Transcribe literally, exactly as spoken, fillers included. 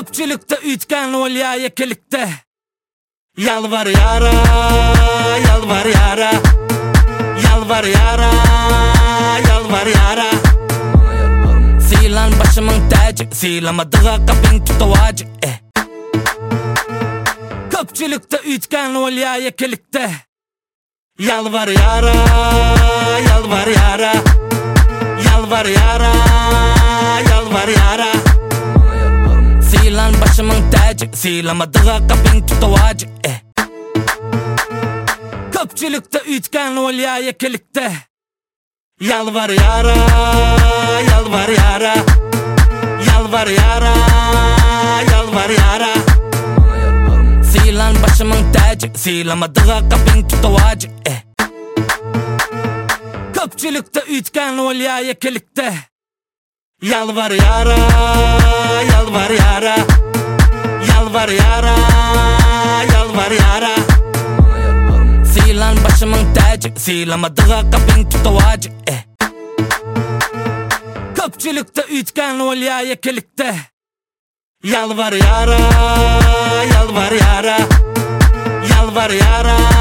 Köpçülükte ütken olya yekilikte. Yalvar yara, yalvar yara, yalvar yara, yalvar yara. Silan başımın tacı, silamadığa kapın tutuvacı. eh. Köpçülükte ütken olya yekilikte. Yalvar yara, yalvar yara, yalvar yara, yalvar yara. Silan başımın tacı, silamadığa kapın tutuvacı. eh. Köpçülükte ütken olya yekilikte. Yalvar yara, yalvar yara, yalvar yara, yalvar yara. Silan başımın tacı, silamadığa kapın tutuvacı. eh. Köpçülükte ütken olya yekilikte. Yalvar yara, yalvar yara, yalvar yara, yalvar yara. Silan başımın tacı, silamadığa kapın tutuvacı. eh. Köpçülükte ütken olya yekilikte. Yalvar yara, yalvar yara, yalvar yara.